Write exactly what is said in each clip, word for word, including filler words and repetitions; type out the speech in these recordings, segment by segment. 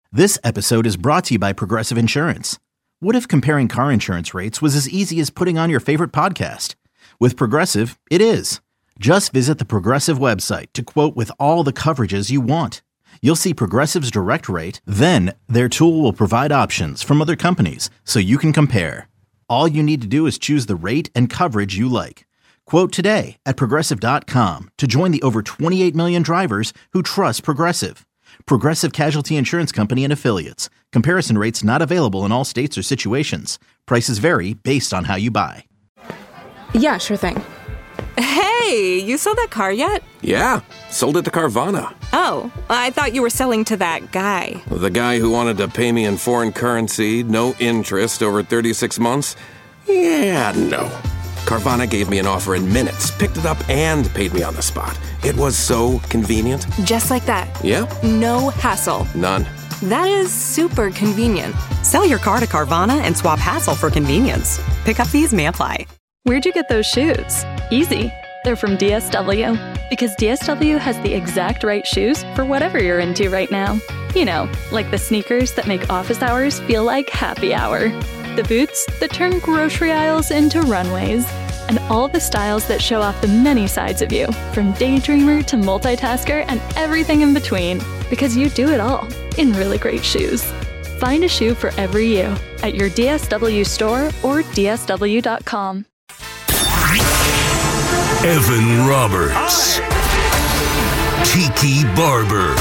This episode is brought to you by Progressive Insurance. What if comparing car insurance rates was as easy as putting on your favorite podcast? With Progressive, it is. Just visit the Progressive website to quote with all the coverages you want. You'll see Progressive's direct rate, then their tool will provide options from other companies so you can compare. All you need to do is choose the rate and coverage you like. Quote today at progressive dot com to join the over twenty-eight million drivers who trust Progressive. Progressive Casualty Insurance Company and Affiliates. Comparison rates not available in all states or situations. Prices vary based on how you buy. Yeah, sure thing. Hey, you sold that car yet? Yeah, sold it to Carvana. Oh, I thought you were selling to that guy. The guy who wanted to pay me in foreign currency, no interest, over thirty-six months? Yeah, no. Carvana gave me an offer in minutes, picked it up, and paid me on the spot. It was so convenient. Just like that. Yeah. No hassle. None. That is super convenient. Sell your car to Carvana and swap hassle for convenience. Pickup fees may apply. Where'd you get those shoes? Easy. They're from D S W. Because D S W has the exact right shoes for whatever you're into right now. You know, like the sneakers that make office hours feel like happy hour. The boots that turn grocery aisles into runways. And all the styles that show off the many sides of you, from daydreamer to multitasker and everything in between. Because you do it all in really great shoes. Find a shoe for every you at your D S W store or D S W dot com. Evan Roberts. Tiki Barber.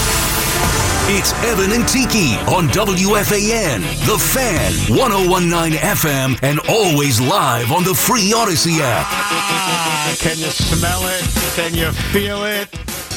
It's Evan and Tiki on W F A N, The Fan, one oh one point nine F M, and always live on the free Odyssey app. Ah, can you smell it? Can you feel it?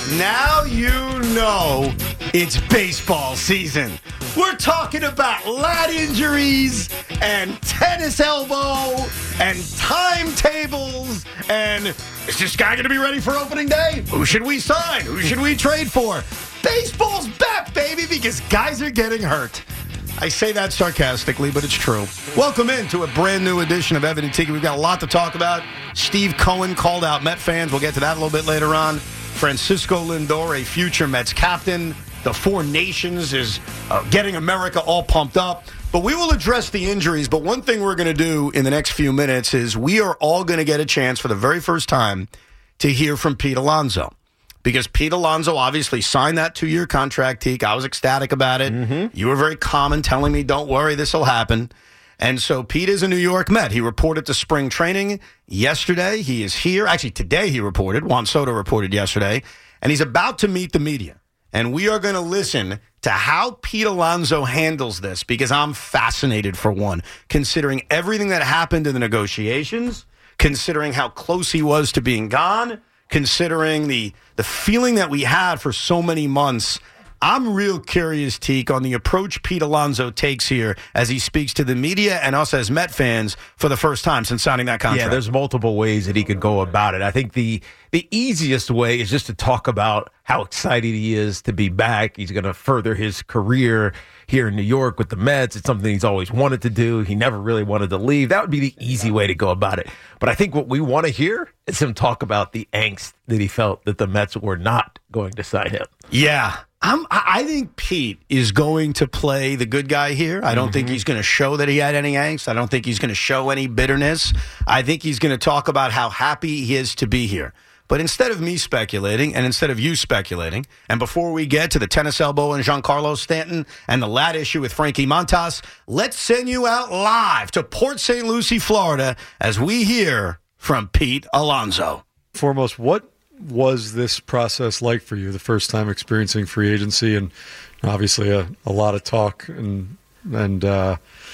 Now you know it's baseball season. We're talking about lat injuries and tennis elbow and timetables and is this guy going to be ready for opening day? Who should we sign? Who should we trade for? Baseball's back, baby, because guys are getting hurt. I say that sarcastically, but it's true. Welcome in to a brand new edition of Evan and Tiki. We've got a lot to talk about. Steve Cohen called out Met fans. We'll get to that a little bit later on. Francisco Lindor, a future Mets captain. The Four Nations is uh, getting America all pumped up. But we will address the injuries. But one thing we're going to do in the next few minutes is we are all going to get a chance for the very first time to hear from Pete Alonso. Because Pete Alonso obviously signed that two-year contract, Teak. I was ecstatic about it. Mm-hmm. You were very calm in telling me, don't worry, this will happen. And so Pete is a New York Met. He reported to spring training yesterday. He is here. Actually, today he reported. Juan Soto reported yesterday. And he's about to meet the media. And we are going to listen to how Pete Alonso handles this because I'm fascinated, for one, considering everything that happened in the negotiations, considering how close he was to being gone, considering the the feeling that we had for so many months. I'm real curious, Teak, on the approach Pete Alonso takes here as he speaks to the media and us as Met fans for the first time since signing that contract. Yeah, there's multiple ways that he could go about it. I think the the easiest way is just to talk about how excited he is to be back. He's going to further his career here in New York with the Mets. It's something he's always wanted to do. He never really wanted to leave. That would be the easy way to go about it. But I think what we want to hear is him talk about the angst that he felt that the Mets were not going to sign him. Yeah. I'm, I think Pete is going to play the good guy here. I don't mm-hmm. think he's going to show that he had any angst. I don't think he's going to show any bitterness. I think he's going to talk about how happy he is to be here. But instead of me speculating and instead of you speculating, and before we get to the tennis elbow and Giancarlo Stanton and the lat issue with Frankie Montas, let's send you out live to Port Saint Lucie, Florida, as we hear from Pete Alonso. Foremost, what was this process like for you, the first time experiencing free agency, and obviously a, a lot of talk and and uh,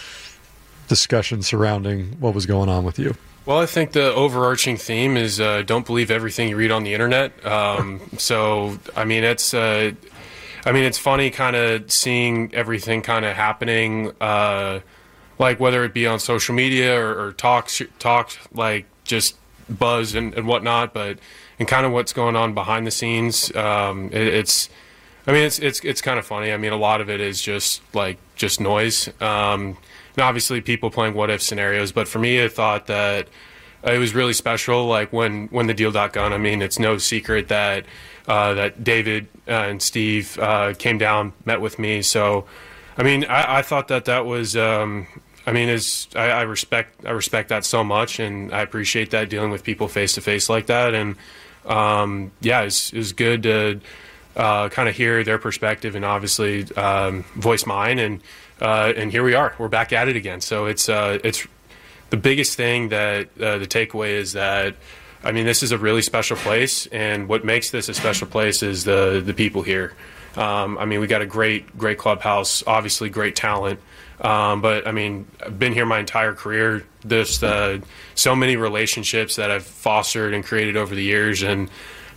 discussion surrounding what was going on with you? Well, I think the overarching theme is uh, don't believe everything you read on the internet. Um, so, I mean, it's uh, I mean, it's funny kind of seeing everything kind of happening, uh, like whether it be on social media or, or talks, talk, like just buzz and, and whatnot, but and kind of what's going on behind the scenes. Um, it, it's, I mean, it's it's it's kind of funny. I mean, a lot of it is just like just noise. Um, and obviously, people playing what if scenarios. But for me, I thought that it was really special. Like when, when the deal got done, I mean, it's no secret that uh, that David uh, and Steve uh, came down, met with me. So, I mean, I, I thought that that was. Um, I mean, is I, I respect I respect that so much, and I appreciate that, dealing with people face to face like that. And um, yeah, it's it was good to uh, kind of hear their perspective and obviously um, voice mine. And uh, and here we are, we're back at it again. So it's uh, it's. The biggest thing that uh, the takeaway is that, I mean, this is a really special place, and what makes this a special place is the the people here. Um, I mean, we got a great, great clubhouse, obviously great talent, um, but I mean, I've been here my entire career. There's uh, so many relationships that I've fostered and created over the years, and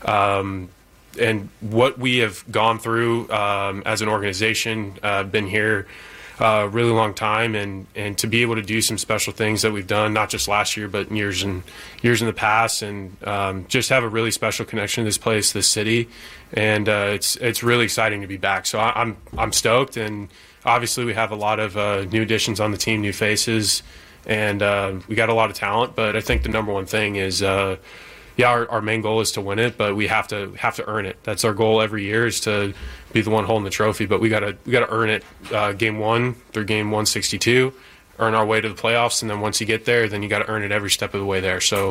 um, and what we have gone through um, as an organization. Uh, been here a uh, really long time, and, and to be able to do some special things that we've done, not just last year, but years and years in the past, and um, just have a really special connection to this place, this city, and uh, it's it's really exciting to be back. So I, I'm I'm stoked, and obviously we have a lot of uh, new additions on the team, new faces, and uh, we got a lot of talent. But I think the number one thing is, uh, yeah, our, our main goal is to win it, but we have to have to earn it. That's our goal every year, is to be the one holding the trophy. But we gotta we gotta earn it. Uh, game one through game one sixty-two, earn our way to the playoffs, and then once you get there, then you got to earn it every step of the way there. So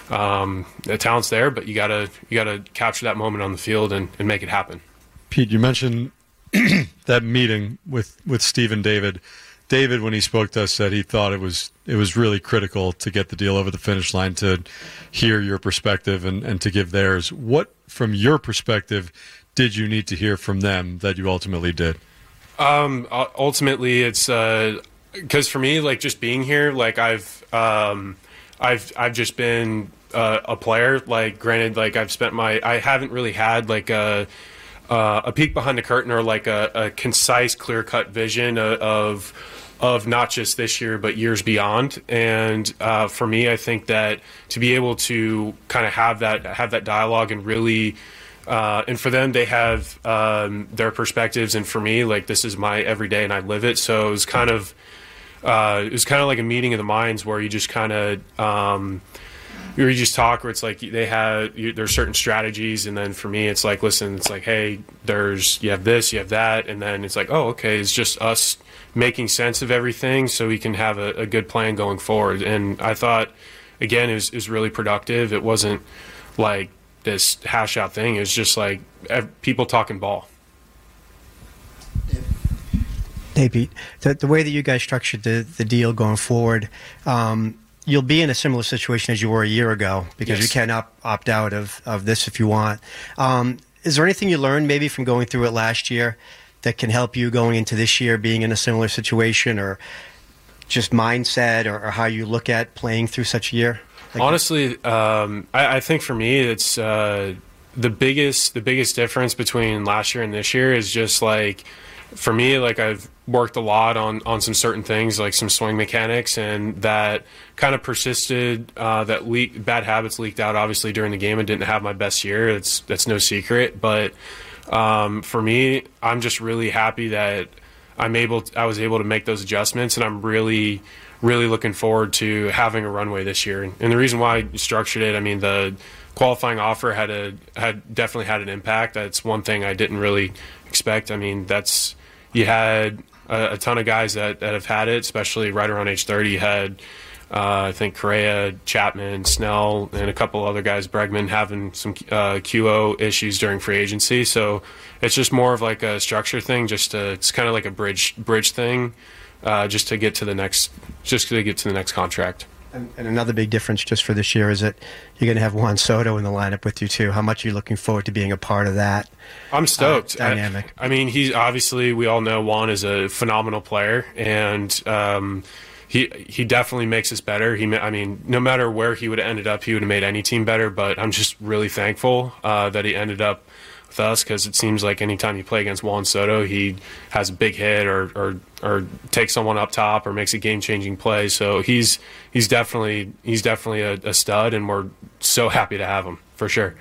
um, the talent's there, but you gotta you gotta capture that moment on the field and, and make it happen. Pete, you mentioned that meeting with with Steve and David. David, when he spoke to us, said he thought it was it was really critical to get the deal over the finish line, to hear your perspective and, and to give theirs. What, from your perspective, did you need to hear from them that you ultimately did? Um, ultimately, it's because uh, for me, like, just being here, like I've um, I've I've just been uh, a player. Like, granted, like I've spent my I haven't really had like a uh, a peek behind the curtain, or like a, a concise, clear cut vision of, of of not just this year but years beyond. And uh, for me, I think that to be able to kind of have that have that dialogue and really. Uh, and for them, they have um, their perspectives, and for me, like, this is my everyday, and I live it. So it was kind of, uh, it was kind of like a meeting of the minds, where you just kind of, um, you just talk, where it's like they have you, there's certain strategies, and then for me, it's like, listen, it's like, hey, there's you have this, you have that, and then it's like, oh, okay, it's just us making sense of everything, so we can have a, a good plan going forward. And I thought, again, it was, it was really productive. It wasn't like this hash out thing. Is just like people talking ball. Hey, Pete, the, the way that you guys structured the, the deal going forward, um, you'll be in a similar situation as you were a year ago, because yes. you can opt, opt out of, of this if you want. Um, is there anything you learned maybe from going through it last year that can help you going into this year, being in a similar situation, or just mindset, or, or how you look at playing through such a year? Like, honestly, um, I, I think for me, it's uh, the biggest the biggest difference between last year and this year is just like, for me, like I've worked a lot on, on some certain things, like some swing mechanics, and that kind of persisted. Uh, that leak, bad habits leaked out obviously during the game. I didn't have my best year. It's that's no secret. But um, for me, I'm just really happy that I'm able. To, I was able to make those adjustments, and I'm really. really looking forward to having a runway this year. And the reason why I structured it, I mean, the qualifying offer had a had definitely had an impact. That's one thing I didn't really expect. I mean, that's you had a, a ton of guys that, that have had it, especially right around age thirty. You had, uh, I think, Correa, Chapman, Snell, and a couple other guys, Bregman, having some uh, Q O issues during free agency. So it's just more of like a structure thing. Just to, it's kind of like a bridge bridge thing. Uh, just to get to the next, just to get to the next contract. And, and another big difference just for this year is that you're going to have Juan Soto in the lineup with you too. How much are you looking forward to being a part of that? I'm stoked. Uh, dynamic. I, I mean, he's obviously, we all know Juan is a phenomenal player, and um, he he definitely makes us better. He, I mean, no matter where he would have ended up, he would have made any team better. But I'm just really thankful uh, that he ended up with us, because it seems like anytime you play against Juan Soto, he has a big hit or or, or takes someone up top or makes a game-changing play. So he's he's definitely he's definitely a, a stud, and we're so happy to have him for sure.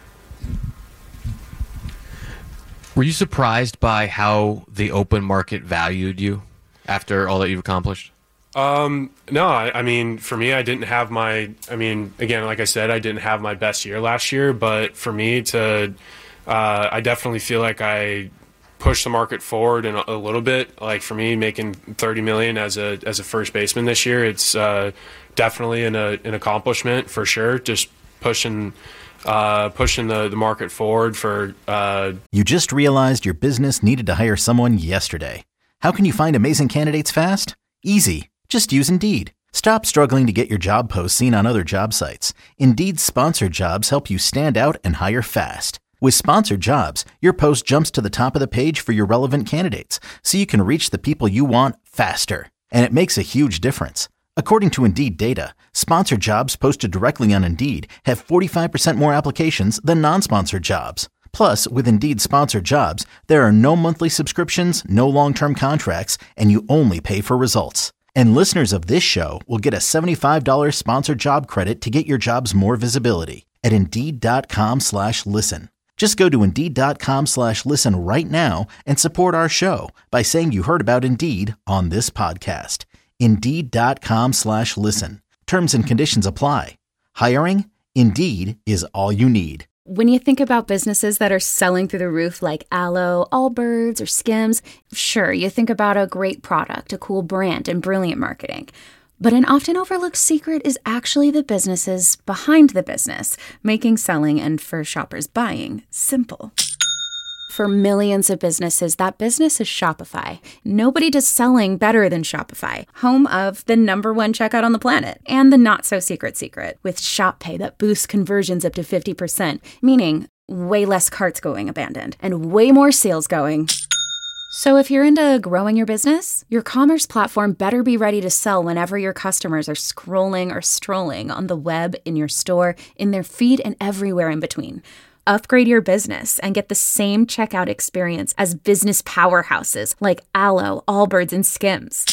Were you surprised by how the open market valued you after all that you've accomplished? Um, no, I, I mean, for me, I didn't have my, I mean, again, like I said, I didn't have my best year last year, but for me to, uh, I definitely feel like I pushed the market forward in a, a little bit. Like for me, making thirty million as a, as a first baseman this year, it's, uh, definitely an, a, an accomplishment for sure. Just pushing, uh, pushing the, the market forward for, uh, You just realized your business needed to hire someone yesterday. How can you find amazing candidates fast? Easy. Just use Indeed. Stop struggling to get your job posts seen on other job sites. Indeed's sponsored jobs help you stand out and hire fast. With sponsored jobs, your post jumps to the top of the page for your relevant candidates, so you can reach the people you want faster. And it makes a huge difference. According to Indeed data, sponsored jobs posted directly on Indeed have forty-five percent more applications than non-sponsored jobs. Plus, with Indeed sponsored jobs, there are no monthly subscriptions, no long-term contracts, and you only pay for results. And listeners of this show will get a seventy-five dollars sponsored job credit to get your jobs more visibility at Indeed.com slash listen. Just go to Indeed.com slash listen right now and support our show by saying you heard about Indeed on this podcast. Indeed.com slash listen. Terms and conditions apply. Hiring? Indeed is all you need. When you think about businesses that are selling through the roof like Aloe, Allbirds, or Skims, sure, you think about a great product, a cool brand, and brilliant marketing. But an often overlooked secret is actually the businesses behind the business, making selling and for shoppers buying simple. For millions of businesses, that business is Shopify. Nobody does selling better than Shopify, home of the number one checkout on the planet, and the not-so-secret secret, with Shop Pay that boosts conversions up to fifty percent, meaning way less carts going abandoned, and way more sales going. So if you're into growing your business, your commerce platform better be ready to sell whenever your customers are scrolling or strolling on the web, in your store, in their feed, and everywhere in between. Upgrade your business and get the same checkout experience as business powerhouses like Aloe, Allbirds, and Skims.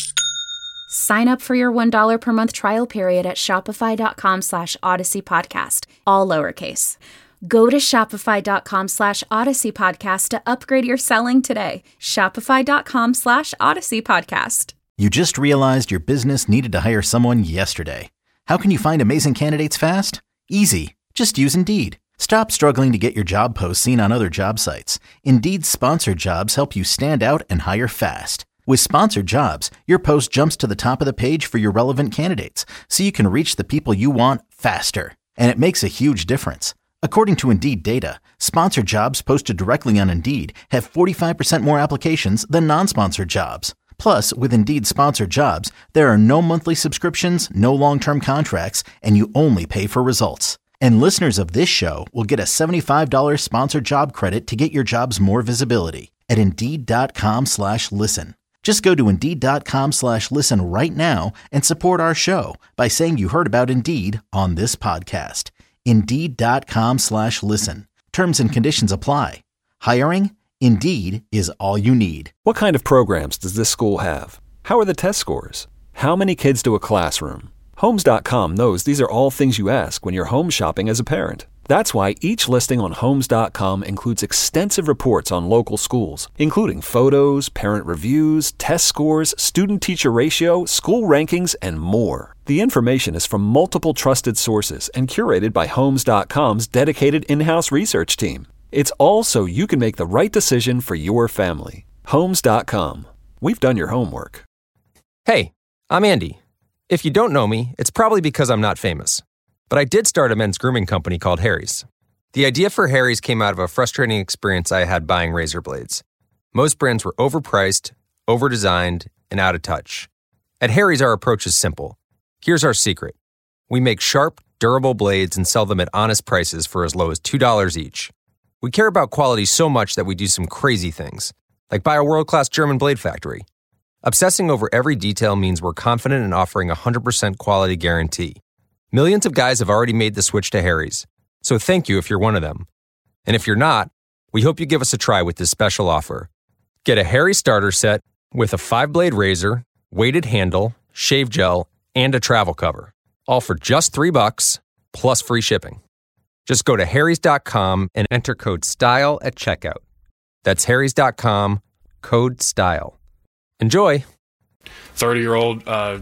Sign up for your one dollar per month trial period at shopify.com slash Odyssey Podcast, all lowercase. Go to shopify.com slash Odyssey Podcast to upgrade your selling today. Shopify.com slash Odyssey Podcast. You just realized your business needed to hire someone yesterday. How can you find amazing candidates fast? Easy. Just use Indeed. Stop struggling to get your job posts seen on other job sites. Indeed's sponsored jobs help you stand out and hire fast. With sponsored jobs, your post jumps to the top of the page for your relevant candidates, so you can reach the people you want faster. And it makes a huge difference. According to Indeed data, sponsored jobs posted directly on Indeed have forty-five percent more applications than non-sponsored jobs. Plus, with Indeed sponsored jobs, there are no monthly subscriptions, no long-term contracts, and you only pay for results. And listeners of this show will get a seventy-five dollars sponsored job credit to get your jobs more visibility at Indeed.com slash listen. Just go to Indeed.com slash listen right now and support our show by saying you heard about Indeed on this podcast. Indeed.com slash listen. Terms and conditions apply. Hiring? Indeed is all you need. What kind of programs does this school have? How are the test scores? How many kids do a classroom? Homes dot com knows these are all things you ask when you're home shopping as a parent. That's why each listing on Homes dot com includes extensive reports on local schools, including photos, parent reviews, test scores, student-teacher ratio, school rankings, and more. The information is from multiple trusted sources and curated by Homes dot com's dedicated in-house research team. It's all so you can make the right decision for your family. Homes dot com. We've done your homework. Hey, I'm Andy. If you don't know me, it's probably because I'm not famous. But I did start a men's grooming company called Harry's. The idea for Harry's came out of a frustrating experience I had buying razor blades. Most brands were overpriced, overdesigned, and out of touch. At Harry's, our approach is simple. Here's our secret. We make sharp, durable blades and sell them at honest prices for as low as two dollars each. We care about quality so much that we do some crazy things, like buy a world-class German blade factory. Obsessing over every detail means we're confident in offering a one hundred percent quality guarantee. Millions of guys have already made the switch to Harry's, so thank you if you're one of them. And if you're not, we hope you give us a try with this special offer. Get a Harry's starter set with a five-blade razor, weighted handle, shave gel, and a travel cover, all for just three bucks, plus free shipping. Just go to Harry's dot com and enter code STYLE at checkout. That's Harry's dot com, code STYLE. Enjoy. thirty-year-old uh,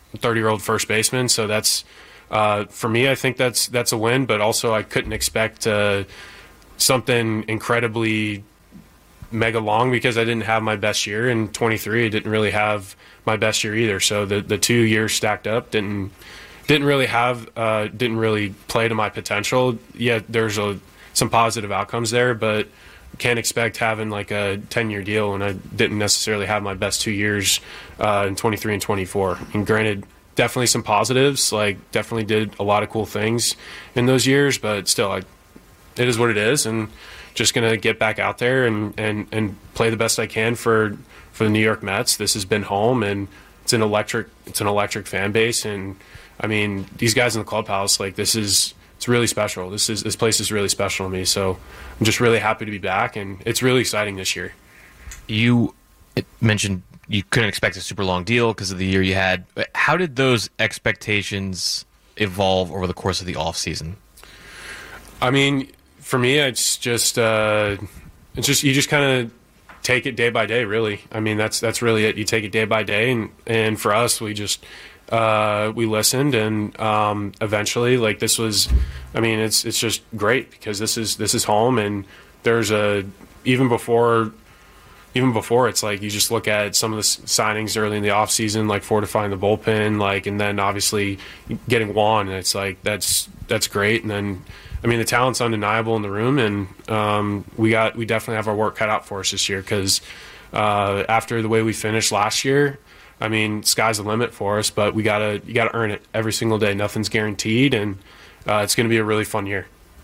thirty-year-old first baseman. So that's uh, for me. I think that's that's a win. But also, I couldn't expect uh, something incredibly mega long because I didn't have my best year in twenty-three. I didn't really have my best year either. So the the two years stacked up didn't didn't really have uh, didn't really play to my potential. Yeah, there's a some positive outcomes there, but can't expect having like a ten-year deal when I didn't necessarily have my best two years uh, in twenty-three and twenty-four. And granted, definitely some positives, like definitely did a lot of cool things in those years, but still, I, it is what it is, and just going to get back out there and, and, and play the best I can for for the New York Mets. This has been home, and it's an electric it's an electric fan base, and I mean, these guys in the clubhouse, like this is it's really special. This is this place is really special to me. So I'm just really happy to be back, and it's really exciting this year. You mentioned you couldn't expect a super long deal because of the year you had. How did those expectations evolve over the course of the off season? I mean, for me, it's just uh, it's just you just kind of take it day by day. Really, I mean that's that's really it. You take it day by day, and and for us, we just. Uh, we listened, and um, eventually, like this was, I mean, it's it's just great because this is this is home, and there's a even before, even before it's like you just look at some of the signings early in the off season, like fortifying the bullpen, like, and then obviously getting Juan, and it's like that's that's great, and then I mean the talent's undeniable in the room, and um, we got we definitely have our work cut out for us this year because uh, after the way we finished last year. I mean, sky's the limit for us, but we gotta you gotta earn it every single day. Nothing's guaranteed, and uh, it's going to be a really fun year.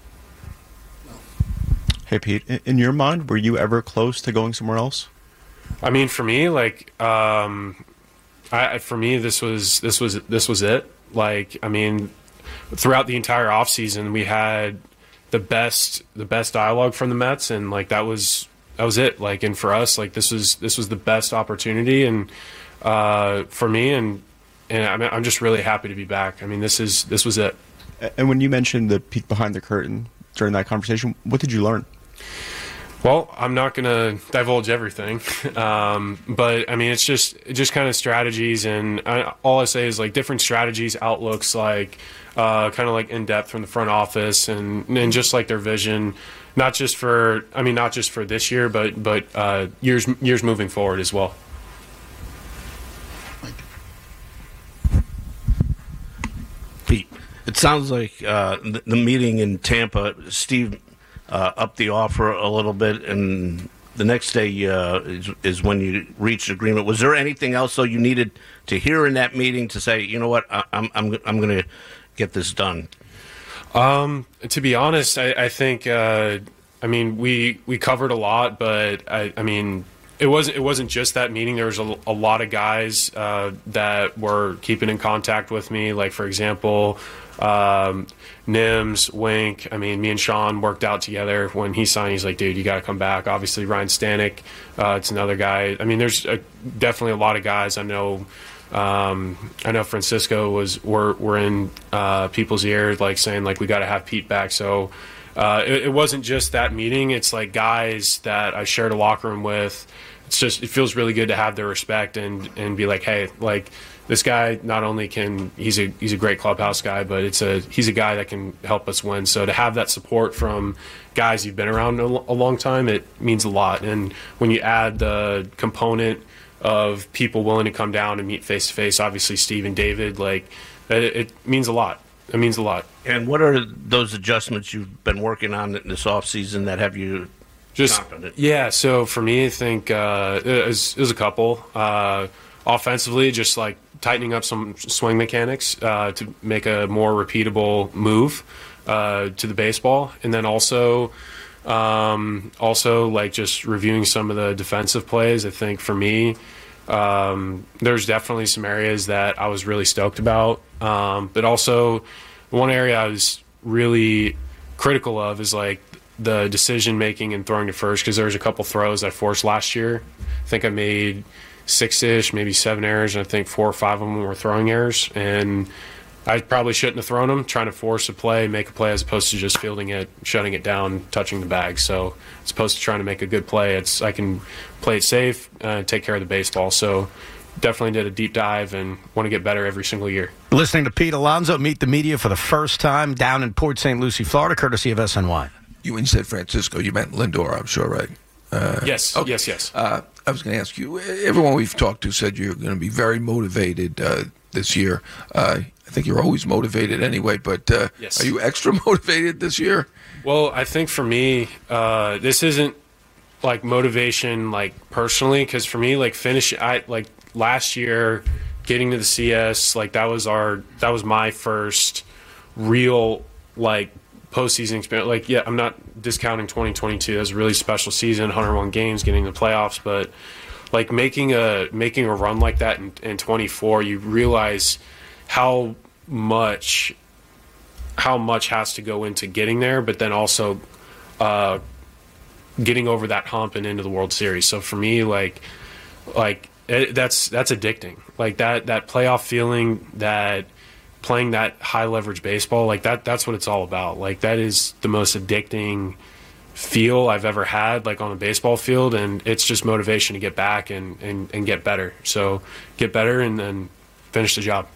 Hey, Pete, in your mind, were you ever close to going somewhere else? I mean, for me, like, um, I, for me, this was this was this was it. Like, I mean, throughout the entire offseason, we had the best the best dialogue from the Mets, and like that was that was it. Like, and for us, like this was this was the best opportunity, and. Uh, for me, and and I mean, I'm just really happy to be back. I mean, this is this was it. And when you mentioned the peek behind the curtain during that conversation, what did you learn? Well, I'm not going to divulge everything, um, but I mean, it's just just kind of strategies, and I, all I say is like different strategies, outlooks, like uh, kind of like in depth from the front office, and and just like their vision, not just for I mean, not just for this year, but but uh, years years moving forward as well. Pete, it sounds like uh, the, the meeting in Tampa, Steve uh, upped the offer a little bit, and the next day uh, is, is when you reached agreement. Was there anything else, though, you needed to hear in that meeting to say, you know what, I, I'm I'm I'm going to get this done? Um, to be honest, I, I think uh, I mean we we covered a lot, but I, I mean. It wasn't. It wasn't just that meeting. There was a, a lot of guys uh, that were keeping in contact with me. Like for example, um, Nims, Wink. I mean, me and Sean worked out together. When he signed, he's like, "Dude, you got to come back." Obviously, Ryan Stanek. Uh, it's another guy. I mean, there's a, definitely a lot of guys. I know. Um, I know Francisco was were were in uh, people's ears, like saying like we got to have Pete back. So. Uh, it, it wasn't just that meeting. It's like guys that I shared a locker room with. It's just it feels really good to have their respect and, and be like, hey, like this guy not only can he's a he's a great clubhouse guy, but it's a he's a guy that can help us win. So to have that support from guys you've been around a, a long time, it means a lot. And when you add the component of people willing to come down and meet face to face, obviously Steve and David, like it, it means a lot. It means a lot. And what are those adjustments you've been working on in this off season that have you just confident? Yeah. So for me, I think uh, it, was, it was a couple. Uh, offensively, just like tightening up some swing mechanics uh, to make a more repeatable move uh, to the baseball, and then also, um, also like just reviewing some of the defensive plays. I think for me. Um, there's definitely some areas that I was really stoked about, um, but also one area I was really critical of is like the decision making and throwing to first, because there was a couple throws I forced last year. I think I made six-ish, maybe seven errors, and I think four or five of them were throwing errors, and I probably shouldn't have thrown them, trying to force a play, make a play, as opposed to just fielding it, shutting it down, touching the bag. So as opposed to trying to make a good play, it's I can play it safe, uh, take care of the baseball. So definitely did a deep dive and want to get better every single year. Listening to Pete Alonso meet the media for the first time down in Port Saint Lucie, Florida, courtesy of S N Y. You, when you said Francisco, you meant Lindor, I'm sure, right? Uh, yes, okay. yes, yes. Uh, I was going to ask you, everyone we've talked to said you're going to be very motivated uh, this year. Uh, I think you're always motivated anyway, but uh, yes. Are you extra motivated this year? Well, I think for me, uh, this isn't like motivation, like personally, because for me, like finish, I like last year, getting to the C S, like that was our, that was my first real like postseason experience. Like, yeah, I'm not discounting twenty twenty-two. That was a really special season, one hundred one games, getting to the playoffs, but like making a making a run like that in, in twenty-four, you realize how much how much has to go into getting there, but then also uh, getting over that hump and into the World Series. So for me, like like it, that's that's addicting. Like that that playoff feeling, that playing that high leverage baseball, like that that's what it's all about. Like that is the most addicting feel I've ever had, like on a baseball field, and it's just motivation to get back and, and, and get better. So get better and then finish the job.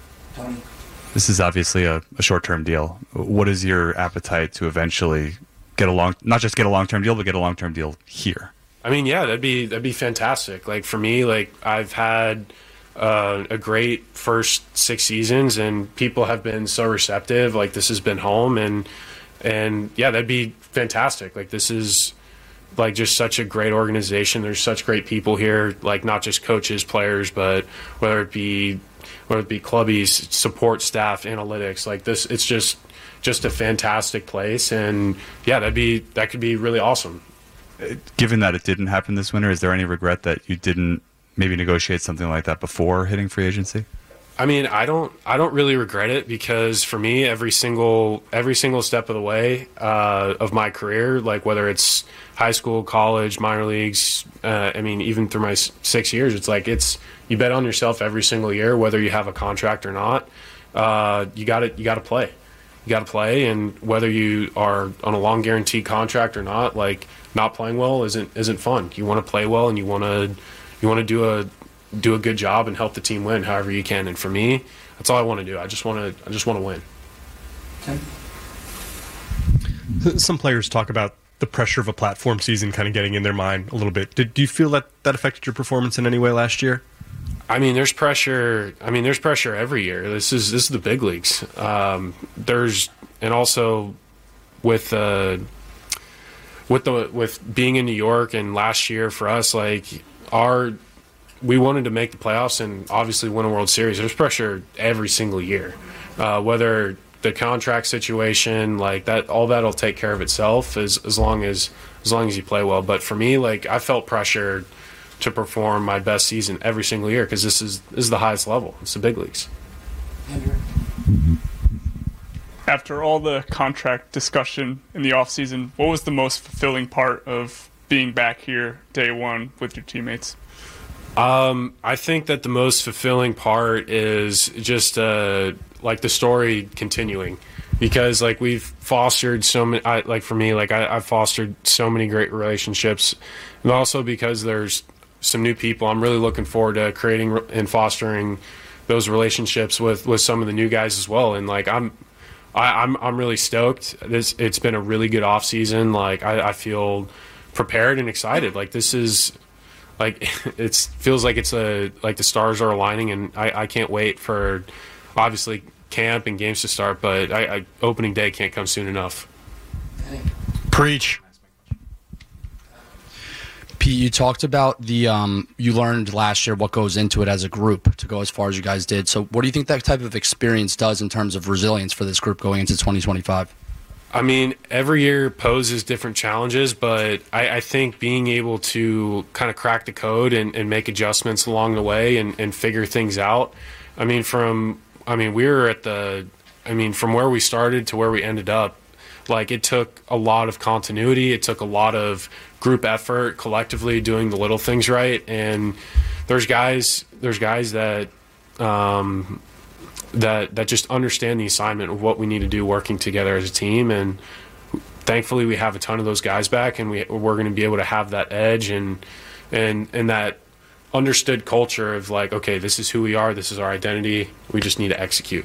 This is obviously a, a short-term deal. What is your appetite to eventually get a long, not just get a long-term deal, but get a long-term deal here? I mean, yeah, that'd be that'd be fantastic. Like for me, like I've had uh, a great first six seasons, and people have been so receptive. Like this has been home, and and yeah, that'd be fantastic. Like this is like just such a great organization. There's such great people here, like not just coaches, players, but whether it be whether it be clubbies, support staff, analytics, like this, it's just just a fantastic place. And yeah, that'd be that could be really awesome. Given that it didn't happen this winter, is there any regret that you didn't maybe negotiate something like that before hitting free agency? I mean, I don't, I don't really regret it, because for me, every single, every single step of the way uh, of my career, like whether it's high school, college, minor leagues, uh, I mean, even through my six years, it's like it's you bet on yourself every single year, whether you have a contract or not. Uh, you got to, you got to play, you got to play, and whether you are on a long guaranteed contract or not, like not playing well isn't isn't fun. You want to play well, and you want to, you want to do a do a good job and help the team win however you can. And for me, that's all I want to do. I just want to I just want to win. Some players talk about the pressure of a platform season kind of getting in their mind a little bit. Did do you feel that that affected your performance in any way last year? I mean, there's pressure. I mean, there's pressure every year. This is this is the big leagues. Um, there's and also with uh, with the with being in New York, and last year for us, like our we wanted to make the playoffs and obviously win a World Series. There's pressure every single year, uh, whether the contract situation, like that, all that'll take care of itself as as long as as long as you play well. But for me, like I felt pressure to perform my best season every single year, because this is this is the highest level. It's the big leagues. After all the contract discussion in the offseason, what was the most fulfilling part of being back here day one with your teammates? Um, I think that the most fulfilling part is just uh, like the story continuing, because like we've fostered so many. I, like for me, like I, I've fostered so many great relationships, and also because there's some new people. I'm really looking forward to creating and fostering those relationships with, with some of the new guys as well. And like I'm, I, I'm I'm really stoked. This it's been a really good off season. Like I, I feel prepared and excited. Like this is. Like it feels like it's a like the stars are aligning, and I, I can't wait for obviously camp and games to start. But I, I, opening day can't come soon enough. Preach. Pete, you talked about the um, you learned last year what goes into it as a group to go as far as you guys did. So, what do you think that type of experience does in terms of resilience for this group going into twenty twenty-five? I mean, every year poses different challenges, but I, I think being able to kind of crack the code and, and make adjustments along the way and, and figure things out. I mean, from I mean, we were at the, I mean, from where we started to where we ended up, like it took a lot of continuity. It took a lot of group effort, collectively doing the little things right. And there's guys, there's guys that, um, that that just understand the assignment of what we need to do working together as a team. And thankfully we have a ton of those guys back, and we, we're going to be able to have that edge and and and that understood culture of like, okay, this is who we are, this is our identity, we just need to execute.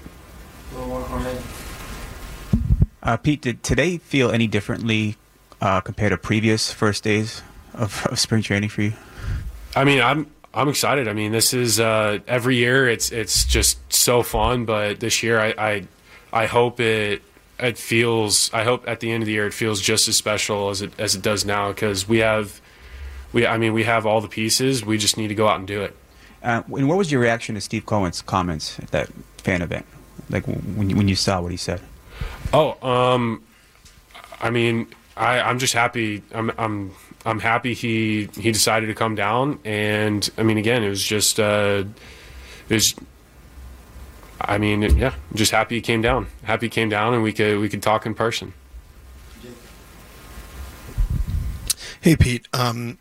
Uh, Pete, did today feel any differently uh, compared to previous first days of, of spring training for you? I mean, I'm I'm excited. I mean, this is uh, every year. It's it's just so fun. But this year, I I, I hope it it feels. I hope at the end of the year, it feels just as special as it as it does now, because we have we. I mean, we have all the pieces. We just need to go out and do it. Uh, and what was your reaction to Steve Cohen's comments at that fan event? Like when you, when you saw what he said? Oh, um, I mean, I, I'm just happy. I'm, I'm, I'm happy he he decided to come down. And I mean, again, it was just, uh, it was. I mean, yeah, I'm just happy he came down. Happy he came down, and we could we could talk in person. Hey, Pete. Um,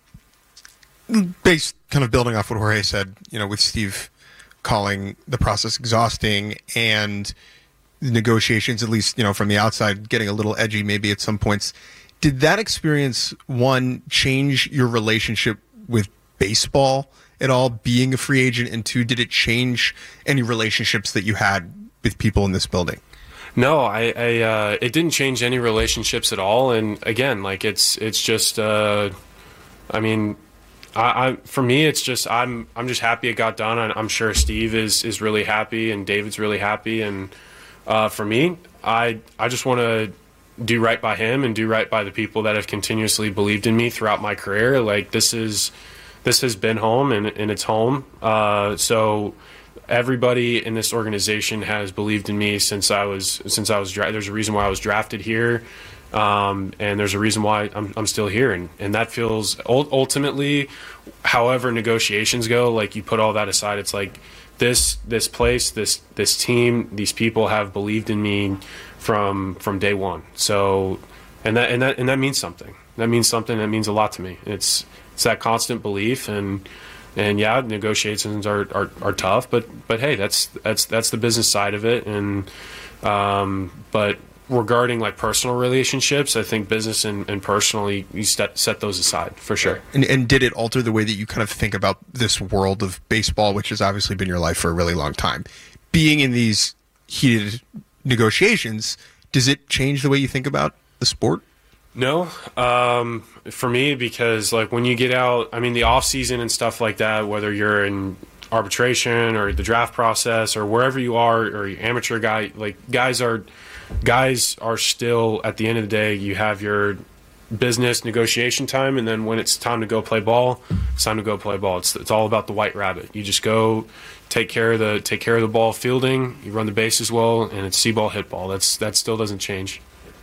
based kind of building off what Jorge said, you know, with Steve calling the process exhausting and the negotiations, at least, you know, from the outside, getting a little edgy maybe at some points. Did that experience, one, change your relationship with baseball at all, being a free agent? And two, did it change any relationships that you had with people in this building? No, I, I uh, it didn't change any relationships at all. And again, like it's it's just, uh, I mean, I, I for me, it's just I'm I'm just happy it got done. I'm sure Steve is is really happy, and David's really happy, and uh, for me, I I just want to do right by him and do right by the people that have continuously believed in me throughout my career. Like this is this has been home, and, and it's home. Uh, so everybody in this organization has believed in me since I was since I was dra- there's a reason why I was drafted here, um, and there's a reason why I'm I'm still here, and and that feels ultimately, however negotiations go, like you put all that aside, it's like this this place, this this team, these people have believed in me from from day one. So, and that and that and that means something. That means something. That means a lot to me. It's it's that constant belief, and and yeah, negotiations are, are, are tough, but but hey, that's that's that's the business side of it. And um, but regarding like personal relationships, I think business and, and personal, you, you set, set those aside for sure. And, and did it alter the way that you kind of think about this world of baseball, which has obviously been your life for a really long time? Being in these heated negotiations, does it change the way you think about the sport? No, um, for me, because like when you get out, I mean, the off season and stuff like that, whether you're in arbitration or the draft process or wherever you are, or you're amateur guy, like guys are, guys are still at the end of the day, you have your business negotiation time, and then when it's time to go play ball, it's time to go play ball. It's it's all about the white rabbit. You just go take care of the take care of the ball fielding. You run the bases well, and it's see ball, hit ball. That's that still doesn't change.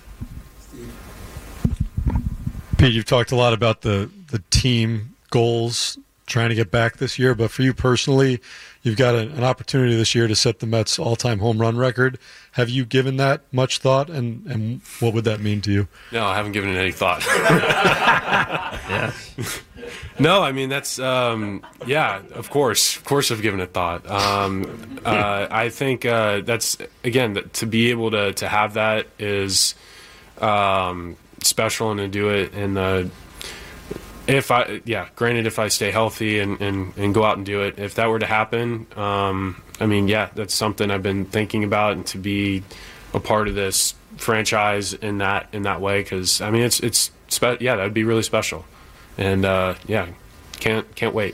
Pete, you've talked a lot about the, the team goals trying to get back this year, but for you personally, you've got a, an opportunity this year to set the Mets' all-time home run record. Have you given that much thought, and, and what would that mean to you? No, I haven't given it any thought. yeah. No, I mean, that's, um, yeah, of course. Of course I've given it thought. Um, uh, I think uh, that's, again, that to be able to, to have that is um, special, and to do it in the, if I, yeah, granted, if I stay healthy and, and, and go out and do it, if that were to happen, um, I mean, yeah, that's something I've been thinking about, and to be a part of this franchise in that in that way, because I mean, it's it's spe- yeah, that would be really special, and uh, yeah, can't can't wait.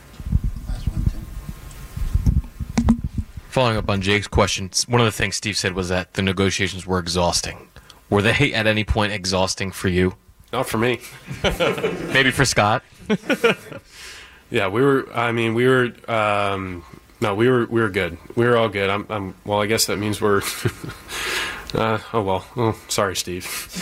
Following up on Jake's question, one of the things Steve said was that the negotiations were exhausting. Were they at any point exhausting for you? Not for me. Maybe for Scott. Yeah, we were. I mean, we were. Um, no, we were. We were good. We were all good. I'm. I'm well, I guess that means we're. uh, oh well. Oh, sorry, Steve.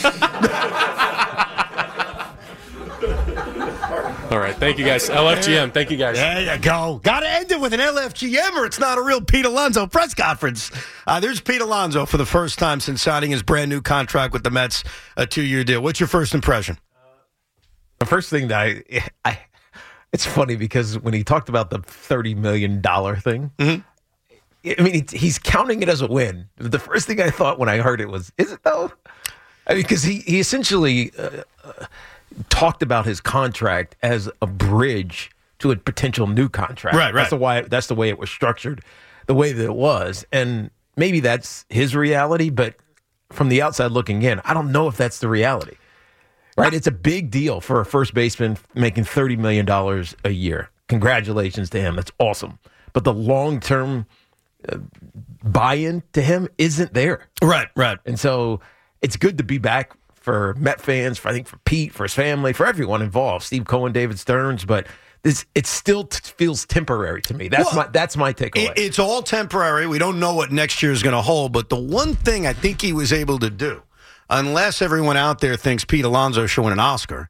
All right. Thank you, guys. L F G M. Thank you, guys. There you go. Got to end it with an L F G M, or it's not a real Pete Alonso press conference. Uh, there's Pete Alonso for the first time since signing his brand new contract with the Mets, a two-year deal. What's your first impression? The first thing that I, I it's funny because when he talked about the thirty million dollars thing, mm-hmm. I mean, he's counting it as a win. The first thing I thought when I heard it was, is it though? I mean, because he, he essentially uh, uh, talked about his contract as a bridge to a potential new contract. Right, right. That's the why. That's the way it was structured, the way that it was, and maybe that's his reality. But from the outside looking in, I don't know if that's the reality. Right? It's a big deal for a first baseman making thirty million dollars a year. Congratulations to him. That's awesome. But the long-term uh, buy-in to him isn't there. Right, right. And so it's good to be back for Met fans, for I think for Pete, for his family, for everyone involved, Steve Cohen, David Stearns, but this it still t- feels temporary to me. That's Well, my that's my takeaway. It, it's all temporary. We don't know what next year is going to hold, but the one thing I think he was able to do, unless everyone out there thinks Pete Alonso should win an Oscar,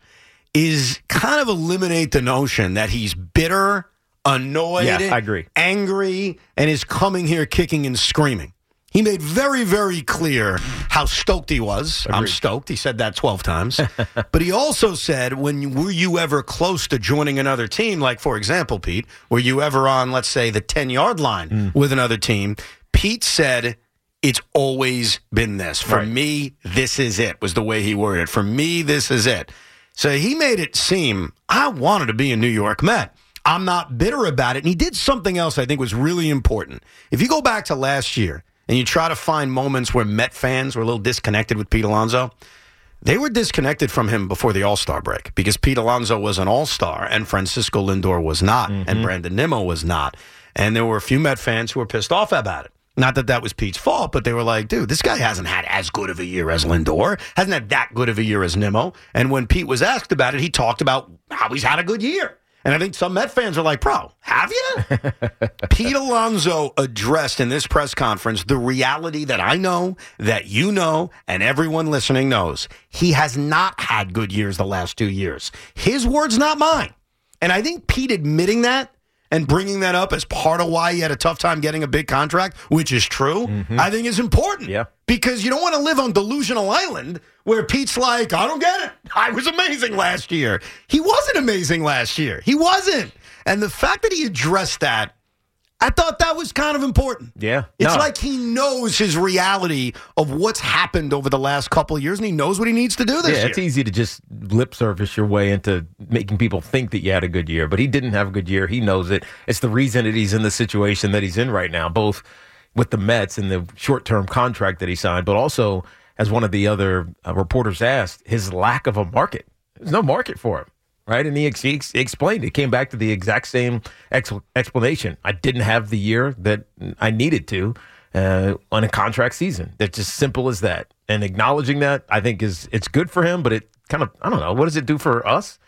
is kind of eliminate the notion that he's bitter, annoyed, Yeah, I agree. angry, and is coming here kicking and screaming. He made very, very clear how stoked he was. I'm Agreed. stoked. He said that twelve times. But he also said, when were you ever close to joining another team? Like, for example, Pete, were you ever on, let's say, the ten-yard line Mm. with another team? Pete said, it's always been this. For Right. me, this is it, was the way he worded it. For me, this is it. So he made it seem, I wanted to be a New York Met. I'm not bitter about it. And he did something else I think was really important. If you go back to last year and you try to find moments where Met fans were a little disconnected with Pete Alonso, they were disconnected from him before the All-Star break because Pete Alonso was an All-Star and Francisco Lindor was not, and Brandon Nimmo was not. And there were a few Met fans who were pissed off about it. Not that that was Pete's fault, but they were like, dude, this guy hasn't had as good of a year as Lindor, hasn't had that good of a year as Nimmo. And when Pete was asked about it, he talked about how he's had a good year. And I think some Met fans are like, bro, have you? Pete Alonso addressed in this press conference the reality that I know, that you know, and everyone listening knows. He has not had good years the last two years. His words, not mine. And I think Pete admitting that and bringing that up as part of why he had a tough time getting a big contract, which is true, Mm-hmm. I think is important. Yeah. Because you don't want to live on delusional island where Pete's like, I don't get it. I was amazing last year. He wasn't amazing last year. He wasn't. And the fact that he addressed that, I thought that was kind of important. Yeah. It's No. like he knows his reality of what's happened over the last couple of years, and he knows what he needs to do this yeah, year. it's easy to just lip service your way into making people think that you had a good year, but he didn't have a good year. He knows it. It's the reason that he's in the situation that he's in right now, both with the Mets and the short-term contract that he signed, but also, as one of the other uh, reporters asked, his lack of a market. There's no market for him, right? And he, ex- he ex- explained, it came back to the exact same ex- explanation. I didn't have the year that I needed to uh, on a contract season. It's as simple as that. And acknowledging that, I think, is it's good for him, but it kind of, I don't know, what does it do for us?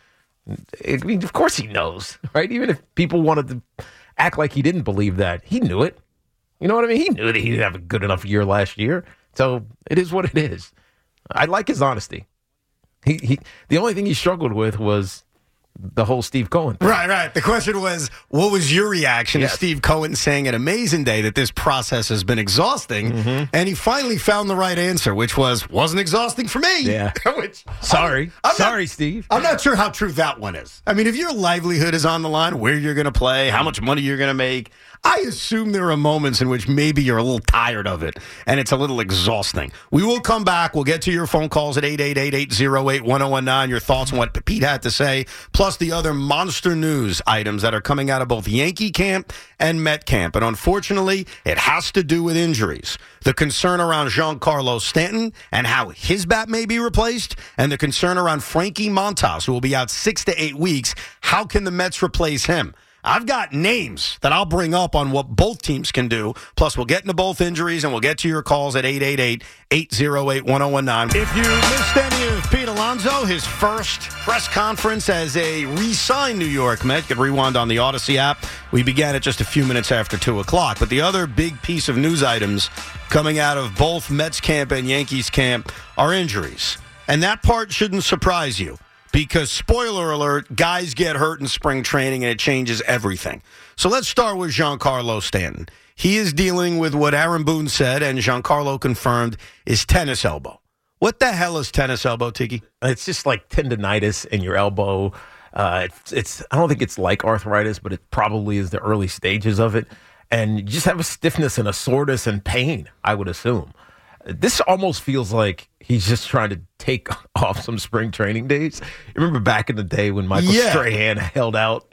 I mean, of course he knows, right? Even if people wanted to act like he didn't believe that, he knew it. You know what I mean? He knew that he didn't have a good enough year last year. So it is what it is. I like his honesty. He, he the only thing he struggled with was the whole Steve Cohen thing. Right, right. The question was, what was your reaction Yes. to Steve Cohen saying at Amazing Day that this process has been exhausting? Mm-hmm. And he finally found the right answer, which was, wasn't exhausting for me. Yeah. which, Sorry. I'm Sorry, not, Steve. I'm not sure how true that one is. I mean, if your livelihood is on the line, where you're going to play, how much money you're going to make, I assume there are moments in which maybe you're a little tired of it and it's a little exhausting. We will come back. We'll get to your phone calls at eight eight eight, eight oh eight, one oh one nine, your thoughts on what Pete had to say, plus the other monster news items that are coming out of both Yankee camp and Met camp. And unfortunately, it has to do with injuries. The concern around Giancarlo Stanton and how his bat may be replaced, and the concern around Frankie Montas, who will be out six to eight weeks. How can the Mets replace him? I've got names that I'll bring up on what both teams can do. Plus, we'll get into both injuries, and we'll get to your calls at eight eight eight, eight oh eight, one oh one nine. If you missed any of Pete Alonso, his first press conference as a re-signed New York Met, you can rewind on the Odyssey app. We began at just a few minutes after two o'clock. But the other big piece of news items coming out of both Mets camp and Yankees camp are injuries. And that part shouldn't surprise you. Because, spoiler alert, guys get hurt in spring training and it changes everything. So let's start with Giancarlo Stanton. He is dealing with what Aaron Boone said, and Giancarlo confirmed, is tennis elbow. What the hell is tennis elbow, Tiki? It's just like tendonitis in your elbow. Uh, it's, it's I don't think it's like arthritis, but it probably is the early stages of it. And you just have a stiffness and a soreness and pain, I would assume. This almost feels like he's just trying to take off some spring training days. Remember back in the day when Michael Yeah. Strahan held out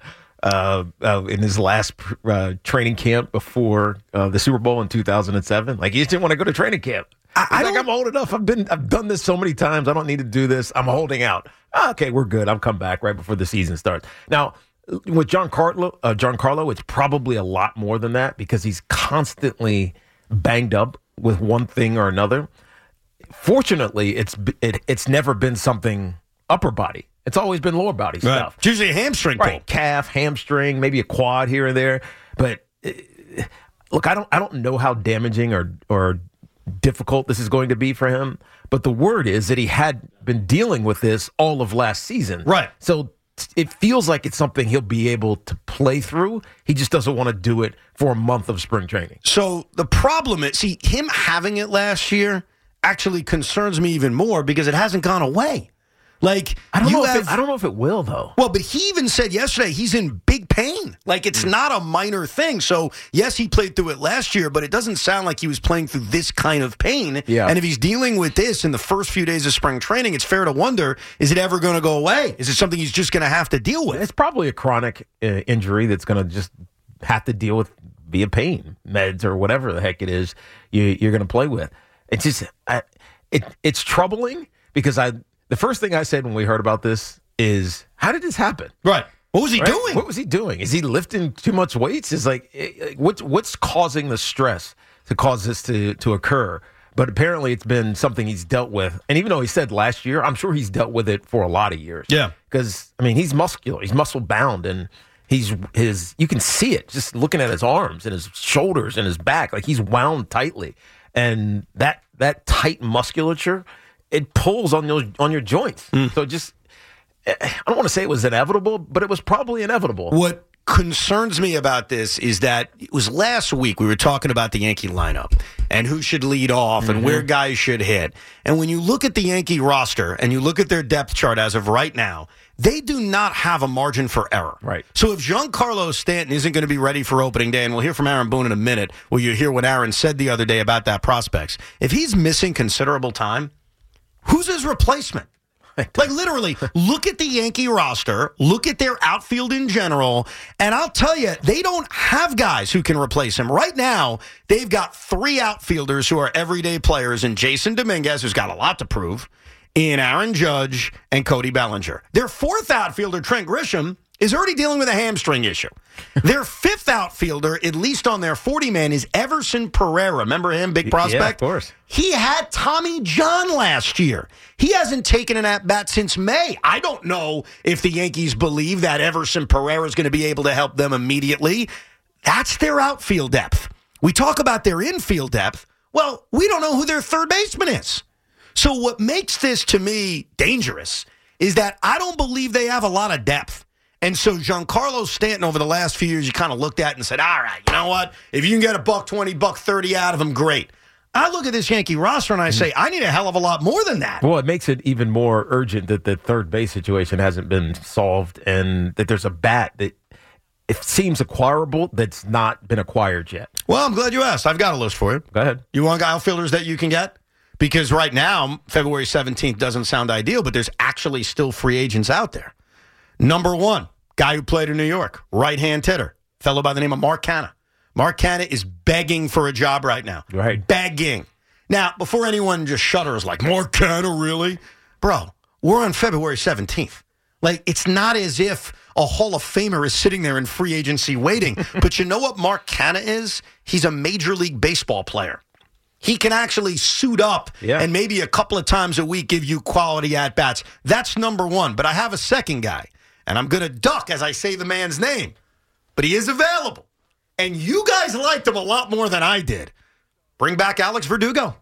uh, uh, in his last uh, training camp before uh, the Super Bowl in two thousand seven. Like, he just didn't want to go to training camp. I, I like, I'm old enough. I've been, I've done this so many times. I don't need to do this. I'm holding out. Ah, okay, we're good. I'll come back right before the season starts. Now, with Giancarlo, uh, Giancarlo, it's probably a lot more than that because he's constantly banged up with one thing or another. Fortunately, it's it, it's never been something upper body. It's always been lower body right. stuff. It's usually a hamstring pull. Right, calf, hamstring, maybe a quad here and there. But uh, look, I don't I don't know how damaging or or difficult this is going to be for him. But the word is that he had been dealing with this all of last season. Right. So it feels like it's something he'll be able to play through. He just doesn't want to do it for a month of spring training. So the problem is, see, him having it last year actually concerns me even more because it hasn't gone away. Like, I don't you know if have, it, I don't know if it will, though. Well, but he even said yesterday he's in big pain. Like, it's mm. not a minor thing. So, yes, he played through it last year, but it doesn't sound like he was playing through this kind of pain. Yeah. And if he's dealing with this in the first few days of spring training, it's fair to wonder, is it ever going to go away? Is it something he's just going to have to deal with? It's probably a chronic uh, injury that's going to just have to deal with via pain meds or whatever the heck it is you, you're going to play with. It's just, I, it, it's troubling because I... The first thing I said when we heard about this is, how did this happen? Right. What was he right? doing? What was he doing? Is he lifting too much weights? Is like, what's what's causing the stress to cause this to, to occur? But apparently it's been something he's dealt with. And even though he said last year, I'm sure he's dealt with it for a lot of years. Yeah. Because, I mean, he's muscular. He's muscle bound. And he's his, you can see it just looking at his arms and his shoulders and his back. Like, he's wound tightly. And that that tight musculature, it pulls on your on your joints. Mm. So just, I don't want to say it was inevitable, but it was probably inevitable. What concerns me about this is that it was last week we were talking about the Yankee lineup and who should lead off mm-hmm. and where guys should hit. And when you look at the Yankee roster and you look at their depth chart as of right now, they do not have a margin for error. Right. So if Giancarlo Stanton isn't going to be ready for opening day, and we'll hear from Aaron Boone in a minute, where you hear what Aaron said the other day about that prospects, if he's missing considerable time, who's his replacement? Like, literally, look at the Yankee roster, look at their outfield in general, and I'll tell you, they don't have guys who can replace him. Right now, they've got three outfielders who are everyday players in Jason Dominguez, who's got a lot to prove, in Aaron Judge and Cody Bellinger. Their fourth outfielder, Trent Grisham, is already dealing with a hamstring issue. Their fifth outfielder, at least on their forty-man, is Everson Pereira. Remember him, big prospect? Yeah, of course. He had Tommy John last year. He hasn't taken an at-bat since May. I don't know if the Yankees believe that Everson Pereira is going to be able to help them immediately. That's their outfield depth. We talk about their infield depth. Well, we don't know who their third baseman is. So what makes this, to me, dangerous is that I don't believe they have a lot of depth. And so Giancarlo Stanton, over the last few years, you kind of looked at and said, all right, you know what? If you can get a buck twenty, buck thirty out of him, great. I look at this Yankee roster and I say, I need a hell of a lot more than that. Well, it makes it even more urgent that the third base situation hasn't been solved and that there's a bat that it seems acquirable that's not been acquired yet. Well, I'm glad you asked. I've got a list for you. Go ahead. You want outfielders that you can get? Because right now, February seventeenth doesn't sound ideal, but there's actually still free agents out there. Number one, guy who played in New York, right-hand hitter, fellow by the name of Mark Canha. Mark Canha is begging for a job right now. Right. Begging. Now, before anyone just shudders like, Mark Canha, really? Bro, we're on February seventeenth. Like, it's not as if a Hall of Famer is sitting there in free agency waiting. But you know what Mark Canha is? He's a Major League Baseball player. He can actually suit up yeah. and maybe a couple of times a week give you quality at-bats. That's number one. But I have a second guy, and I'm going to duck as I say the man's name. But he is available. And you guys liked him a lot more than I did. Bring back Alex Verdugo.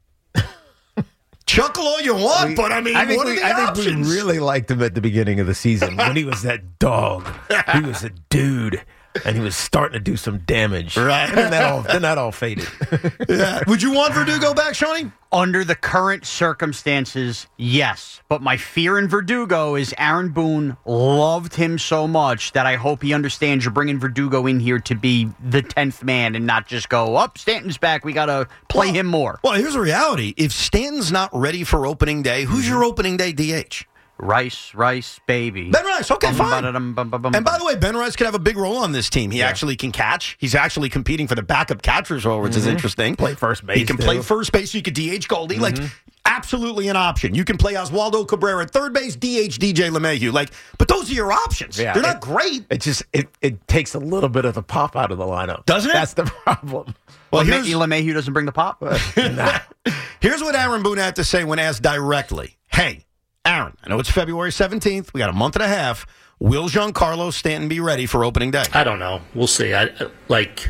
Chuckle all you want, we, but I mean, I think what we, are the I options? think we really liked him at the beginning of the season when he was that dog. He was a dude. And he was starting to do some damage. Right. And then that all, then that all faded. Yeah. Would you want Verdugo back, Shawnee? Under the current circumstances, yes. But my fear in Verdugo is Aaron Boone loved him so much that I hope he understands you're bringing Verdugo in here to be the tenth man and not just go, up, oh, Stanton's back, we got to play well, him more. Well, here's the reality. If Stanton's not ready for opening day, who's your opening day D H? Rice, Rice, baby. Ben Rice, okay, Bum, fine. ba-da-dum, bum, bum, bum, And by bum. the way, Ben Rice could have a big role on this team. He Yeah. actually can catch. He's actually competing for the backup catcher's role, which is Mhm. interesting. Play first base, He can too. play first base. You could D H Goldie. Like, Mhm. absolutely an option. You can play Oswaldo Cabrera at third base, D H D J LeMahieu. Like, but those are your options. Yeah, They're not it- great. It just it, it takes a little bit of the pop out of the lineup. Doesn't it? That's the problem. Well, Well, here's, LeMahieu doesn't bring the pop. here's what Aaron Boone had to say when asked directly. Hey, Aaron, I know it's February seventeenth. We got a month and a half. Will Giancarlo Stanton be ready for opening day? I don't know. We'll see. I like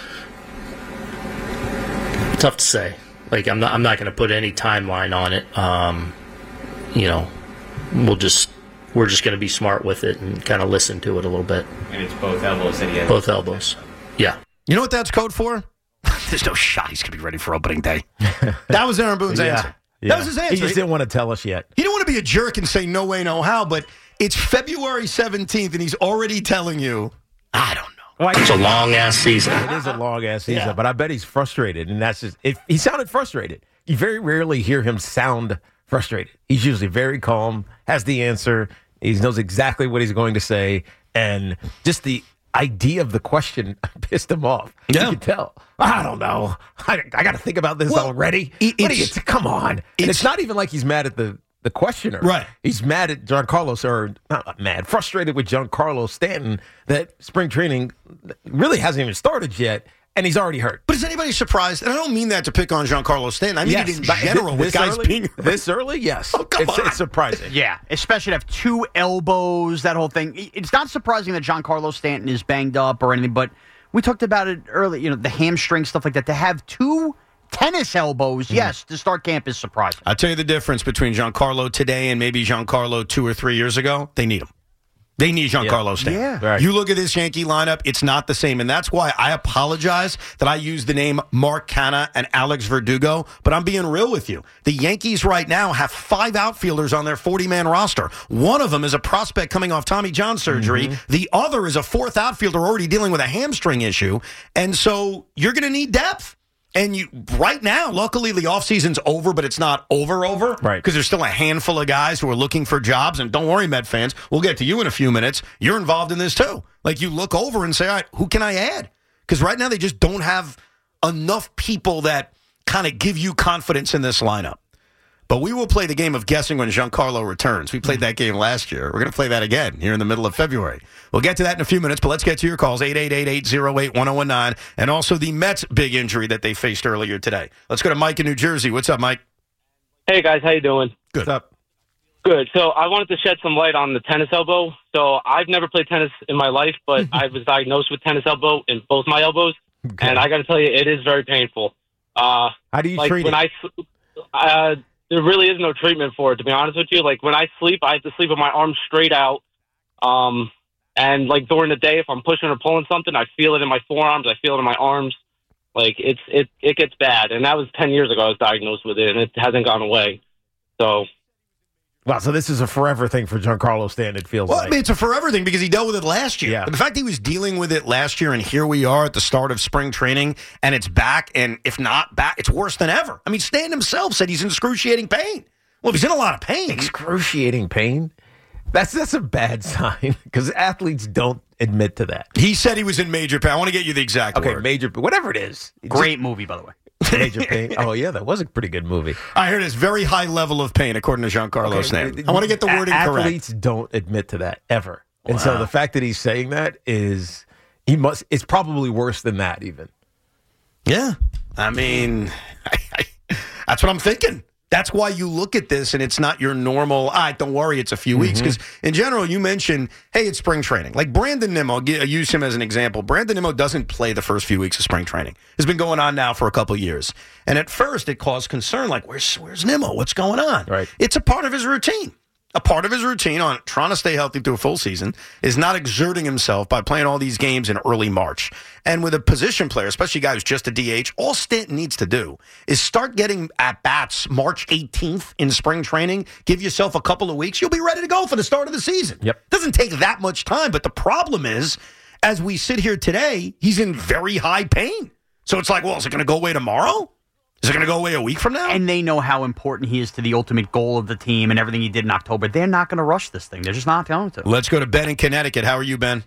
tough to say. Like I'm not. I'm not going to put any timeline on it. Um, you know, we'll just we're just going to be smart with it and kind of listen to it a little bit. And it's both elbows that he has. Both elbows. Yeah. You know what that's code for? There's no shot he's going to be ready for opening day. That was Aaron Boone's Yeah. answer. Yeah. That was his answer. He just didn't want to tell us yet. He didn't want to be a jerk and say no way, no how, but it's February seventeenth and he's already telling you, I don't know. Well, I- It's a long ass season. It is a long ass season, Yeah. but I bet he's frustrated, and that's just. If he sounded frustrated, you very rarely hear him sound frustrated. He's usually very calm, has the answer, he knows exactly what he's going to say, and just the idea of the question pissed him off. Yeah. You can tell. I don't know. I, I got to think about this Well, already. it- What do you, it's- come on. And it's- it's not even like he's mad at the. The questioner. Right. He's mad at Giancarlo, or not mad, frustrated with Giancarlo Stanton that spring training really hasn't even started yet, and he's already hurt. But is anybody surprised? And I don't mean that to pick on Giancarlo Stanton. I mean Yes, it in but general this with guys early, being this early. Yes, Oh, come it's, on. it's surprising. Yeah, especially to have two elbows, that whole thing. It's not surprising that Giancarlo Stanton is banged up or anything, but we talked about it early, you know, the hamstring, stuff like that. To have two tennis elbows, yes, to start camp is surprising. I'll tell you the difference between Giancarlo today and maybe Giancarlo two or three years ago. They need him. They need Giancarlo Stanton. Yeah. Right. You look at this Yankee lineup, it's not the same. And that's why I apologize that I used the name Mark Canha and Alex Verdugo, but I'm being real with you. The Yankees right now have five outfielders on their forty-man roster. One of them is a prospect coming off Tommy John surgery. Mm-hmm. The other is a fourth outfielder already dealing with a hamstring issue. And so you're going to need depth. And you right now, luckily the offseason's over, but it's not over over. Right. Because there's still a handful of guys who are looking for jobs. And don't worry, Met fans, we'll get to you in a few minutes. You're involved in this too. Like you look over and say, all right, who can I add? Because right now they just don't have enough people that kind of give you confidence in this lineup. But we will play the game of guessing when Giancarlo returns. We played that game last year. We're going to play that again here in the middle of February. We'll get to that in a few minutes, but let's get to your calls, eight eight eight, eight oh eight, one oh one nine, and also the Mets' big injury that they faced earlier today. Let's go to Mike in New Jersey. What's up, Mike? Hey, guys. How you doing? Good. What's up? Good. So I wanted to shed some light on the tennis elbow. So I've never played tennis in my life, but I was diagnosed with tennis elbow in both my elbows, Okay. and I got to tell you, it is very painful. Uh, How do you like treat when it? I, uh, there really is no treatment for it, to be honest with you. Like when I sleep, I have to sleep with my arms straight out. Um, and like during the day, if I'm pushing or pulling something, I feel it in my forearms. I feel it in my arms. Like it's it it gets bad. And that was ten years ago. I was diagnosed with it, and it hasn't gone away. So. Wow, so this is a forever thing for Giancarlo Stanton, it feels Well, like. I mean, it's a forever thing because he dealt with it last year. Yeah. But the fact he was dealing with it last year, and here we are at the start of spring training, and it's back, and if not back, it's worse than ever. I mean, Stan himself said he's in excruciating pain. Well, if he's in a lot of pain. Excruciating pain? That's that's a bad sign because athletes don't admit to that. He said he was in major pain. I want to get you the exact Okay, word. major, whatever it is. Great movie, by the way. Major pain. Oh, yeah, that was a pretty good movie. I heard it's very high level of pain, according to Giancarlo Okay, Stanton. I want to get the wording a- correct. Athletes don't admit to that ever. And so Wow. the fact that he's saying that is, he must, it's probably worse than that even. Yeah. I mean, I, I, that's what I'm thinking. That's why you look at this and it's not your normal, all right, don't worry, it's a few weeks. Because in general, you mentioned, hey, it's spring training. Like Brandon Nimmo, I'll gi- I'll use him as an example. Brandon Nimmo doesn't play the first few weeks of spring training. It's been going on now for a couple years. And at first, it caused concern, like, where's, where's Nimmo? What's going on? Right. It's a part of his routine. A part of his routine on trying to stay healthy through a full season is not exerting himself by playing all these games in early March. And with a position player, especially a guy who's just a D H, all Stanton needs to do is start getting at-bats March eighteenth in spring training. Give yourself a couple of weeks. You'll be ready to go for the start of the season. Yep. Doesn't take that much time, but the problem is, as we sit here today, he's in very high pain. So it's like, well, is it going to go away tomorrow? Is it going to go away a week from now? And they know how important he is to the ultimate goal of the team and everything he did in October. They're not going to rush this thing. They're just not going to. Let's go to Ben in Connecticut. How are you, Ben?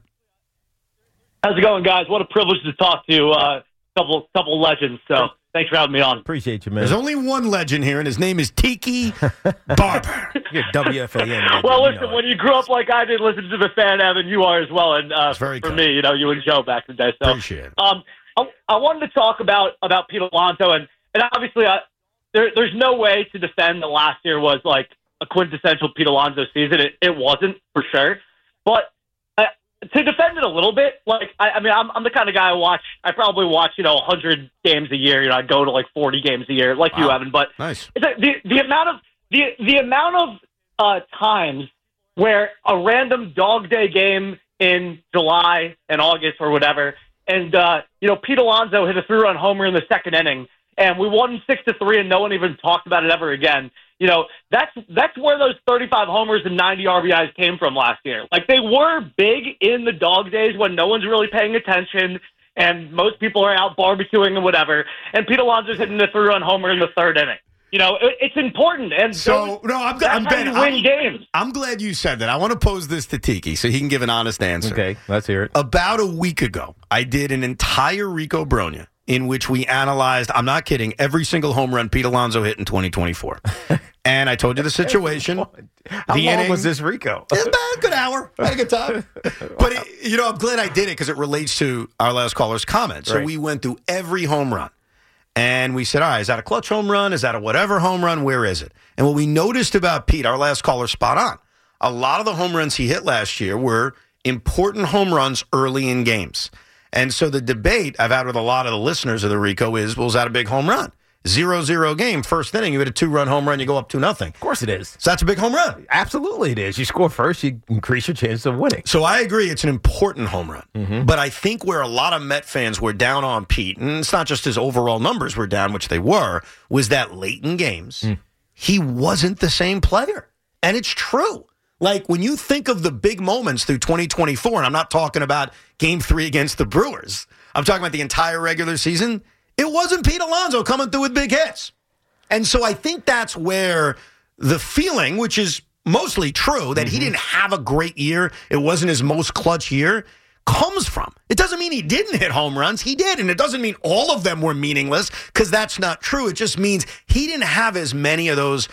How's it going, guys? What a privilege to talk to a uh, couple couple legends. So thanks for having me on. Appreciate you, man. There's only one legend here, and his name is Tiki Barber. You're W F A N. legend, Well, you listen, know when you grew up like I did, listen to the fan, Evan, you are as well. And uh, very for kind. me, you know, you and Joe back in the day. So, Appreciate it. Um, I, I wanted to talk about, about Pete Alonso, and, and obviously I, there, there's no way to defend that last year was like a quintessential Pete Alonso season. It, it wasn't, for sure. But uh, to defend it a little bit, like, I, I mean, I'm, I'm the kind of guy I watch, I probably watch, you know, one hundred games a year. You know, I go to like forty games a year, like Wow. you, Evan. But Nice. it's like the, the amount of, the, the amount of uh, times where a random dog day game in July and August or whatever, and, uh, you know, Pete Alonso hit a three-run homer in the second inning, and we won six to three, and no one even talked about it ever again. You know, that's that's where those thirty-five homers and ninety R B Is came from last year. Like, they were big in the dog days when no one's really paying attention, and most people are out barbecuing and whatever, and Pete Alonso's hitting a three-run homer in the third inning. You know, it, it's important. And So, those, no, I'm, that's I'm how Ben. you win I'm, games. I'm glad you said that. I want to pose this to Tiki so he can give an honest answer. Okay, let's hear it. About a week ago, I did an entire Rico Bronya in which we analyzed, I'm not kidding, every single home run Pete Alonso hit in twenty twenty-four. And I told you the situation. How the long inning- was this, Rico? It's about a good hour. I had a good time. But, it, you know, I'm glad I did it because it relates to our last caller's comment. So Right. we went through every home run. And we said, all right, is that a clutch home run? Is that a whatever home run? Where is it? And what we noticed about Pete, our last caller, spot on. A lot of the home runs he hit last year were important home runs early in games. And so the debate I've had with a lot of the listeners of the Rico is, well, is that a big home run? Zero zero game, first inning, you hit a two-run home run, you go up two nothing. Of course it is. So that's a big home run. Absolutely it is. You score first, you increase your chance of winning. So I agree it's an important home run. Mm-hmm. But I think where a lot of Met fans were down on Pete, and it's not just his overall numbers were down, which they were, was that late in games, Mm. he wasn't the same player. And it's true. Like, when you think of the big moments through twenty twenty-four, and I'm not talking about game three against the Brewers, I'm talking about the entire regular season, it wasn't Pete Alonso coming through with big hits. And so I think that's where the feeling, which is mostly true, that he didn't have a great year, it wasn't his most clutch year, comes from. It doesn't mean he didn't hit home runs. He did. And it doesn't mean all of them were meaningless, because that's not true. It just means he didn't have as many of those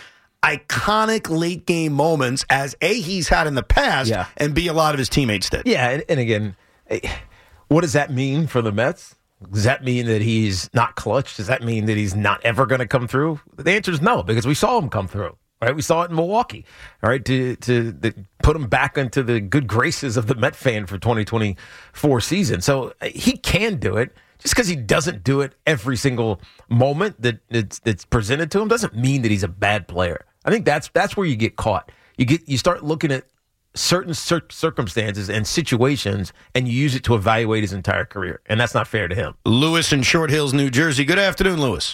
iconic late game moments as A, he's had in the past, Yeah. and B, a lot of his teammates did. Yeah, and, and again, eh, what does that mean for the Mets? Does that mean that he's not clutch? Does that mean that he's not ever going to come through? The answer is no, because we saw him come through. Right, we saw it in Milwaukee. All right, to to, to put him back into the good graces of the Met fan for twenty twenty-four season. So uh, he can do it. Just because he doesn't do it every single moment that it's, that's presented to him doesn't mean that he's a bad player. I think that's that's where you get caught. You get you start looking at certain cir- circumstances and situations, and you use it to evaluate his entire career, and that's not fair to him. Lewis in Short Hills, New Jersey. Good afternoon, Lewis.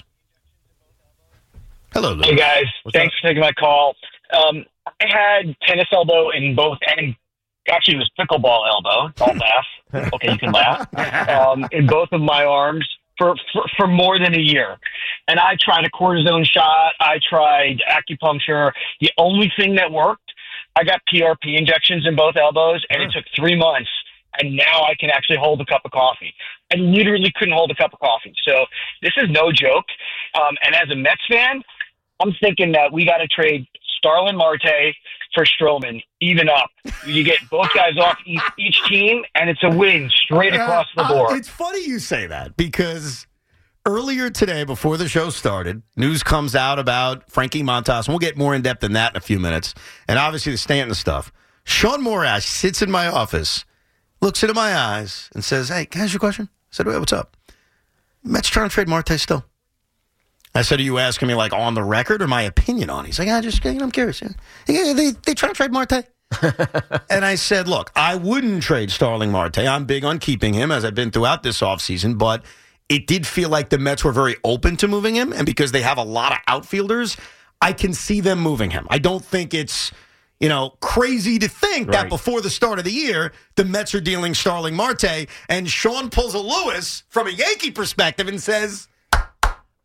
Hello, Lewis. Hey, guys. What's Thanks for taking my call. Um, I had tennis elbow in both, and actually it was pickleball elbow. Don't laugh. Okay, you can laugh. Um, in both of my arms for, for, for more than a year. And I tried a cortisone shot. I tried acupuncture. The only thing that worked, I got P R P injections in both elbows, and it took three months. And now I can actually hold a cup of coffee. I literally couldn't hold a cup of coffee. So this is no joke. Um, and as a Mets fan, I'm thinking that we got to trade Starlin Marte for Stroman, even up. You get both guys off each, each team, and it's a win straight across the Uh, board. it's funny you say that, because earlier today, before the show started, news comes out about Frankie Montas, and we'll get more in depth in that in a few minutes, and obviously the Stanton stuff. Sean Morash sits in my office, looks into my eyes, and says, "Hey, can I ask you a question?" I said, "What's up?" "Mets trying to trade Marte still." I said, "Are you asking me like on the record or my opinion on it?" He's like, "I just, you know, I'm curious. Yeah, they they trying to trade Marte." And I said, "Look, I wouldn't trade Starling Marte. I'm big on keeping him, as I've been throughout this offseason, but it did feel like the Mets were very open to moving him, and because they have a lot of outfielders, I can see them moving him. I don't think it's, you know, crazy to think that Right. before the start of the year, the Mets are dealing Starling Marte, and Sean pulls a Lewis from a Yankee perspective and says,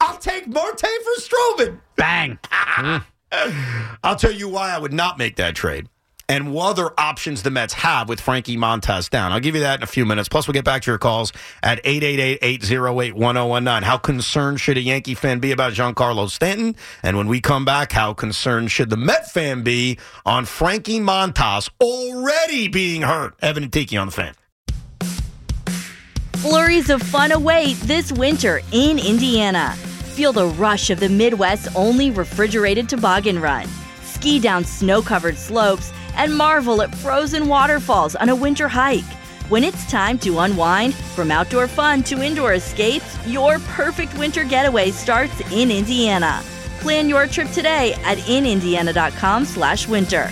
I'll take Marte for Stroman. Bang. I'll tell you why I would not make that trade and what other options the Mets have with Frankie Montas down. I'll give you that in a few minutes. Plus, we'll get back to your calls at eight eight eight, eight oh eight, one oh one nine. How concerned should a Yankee fan be about Giancarlo Stanton? And when we come back, how concerned should the Met fan be on Frankie Montas already being hurt? Evan and Tiki on the Fan. Flurries of fun await this winter in Indiana. Feel the rush of the Midwest's only refrigerated toboggan run. Ski down snow-covered slopes and marvel at frozen waterfalls on a winter hike. When it's time to unwind, from outdoor fun to indoor escapes, your perfect winter getaway starts in Indiana. Plan your trip today at inindiana.com slash winter.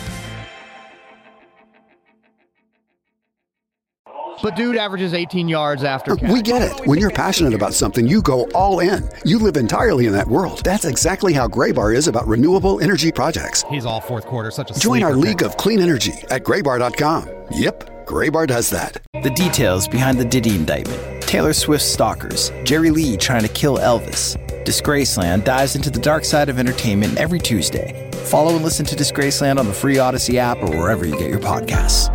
But dude averages eighteen yards after catch. We get it. When you're passionate about something, you go all in. You live entirely in that world. That's exactly how Graybar is about renewable energy projects. He's all fourth quarter, such a Join our sleeper league pick. of clean energy at graybar dot com. Yep, Graybar does that. The details behind the Diddy indictment. Taylor Swift's stalkers. Jerry Lee trying to kill Elvis. Disgraceland dives into the dark side of entertainment every Tuesday. Follow and listen to Disgraceland on the free Odyssey app or wherever you get your podcasts.